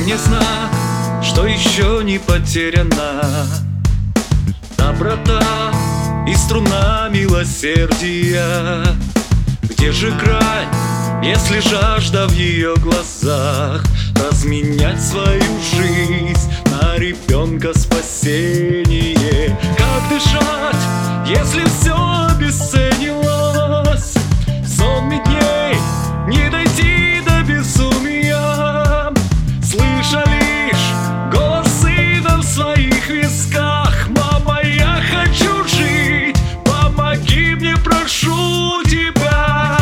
мне знак, что еще не потеряна доброта и струна милосердия. Где же грань, если жажда в ее глазах разменять свою жизнь на ребенка спасение? Как дышать, если все обесценилось? Сонми дней не дойти до безумия. Слыша лишь голос сына в своих висках: мама, я хочу жить, помоги мне, прошу тебя.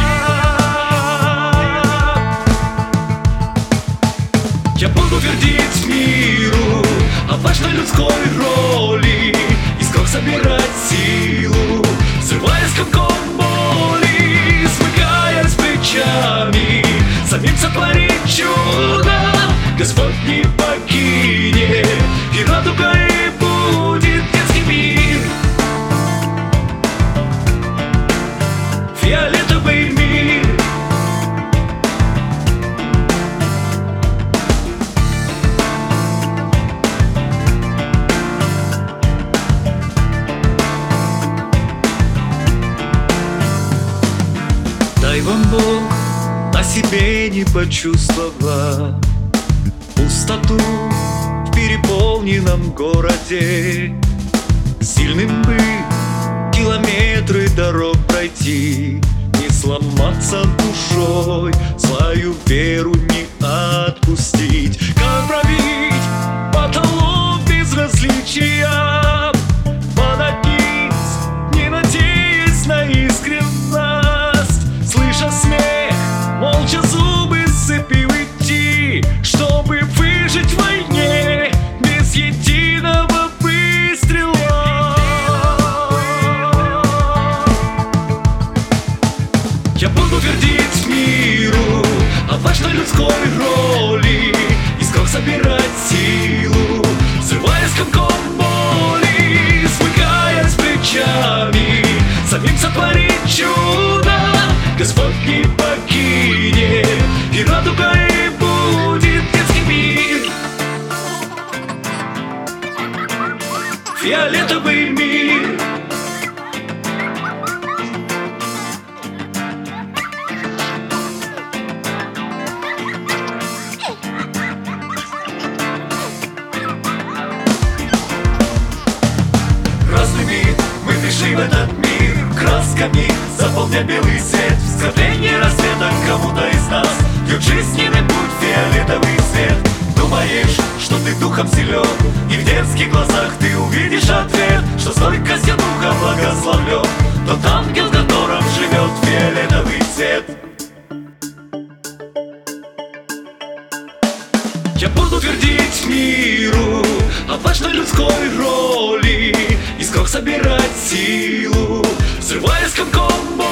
Я буду твердить миру о важной людской роли, из крох собирать силу, взрываясь комком боли, смыкаясь плечами, самим сотворить чудо. Господь не покинет, и радугой будет детский мир, фиолетовый мир. Дай вам Бог на себе не почувствовать пустоту в переполненном городе. Сильным быть, километры дорог пройти, не сломаться душой, свою веру не отпустить. Как пробить потолок безразличия, падать вниз, не надеясь на искренность, слыша смех, молча зубы сцепив идти, чтобы выжить в войне без единого выстрела. Я буду твердить миру о важной людской роли, из крох собирать силу, взрываясь комком боли, смыкаясь плечами, самим сотворить чудо. Господь не покинет, и радугой будет детский мир, фиолетовый мир. Разными мы пришли в этот мир, красками заполня белый свет. Скопление рассвета кому-то из нас бьет жизненный путь фиолетовый цвет. Думаешь, что ты духом силен, и в детских глазах ты увидишь ответ, что стойкостью духа благословлен тот ангел, в котором живет фиолетовый цвет. Я буду твердить миру о важной людской роли, из крох собирать силу, взрываясь комком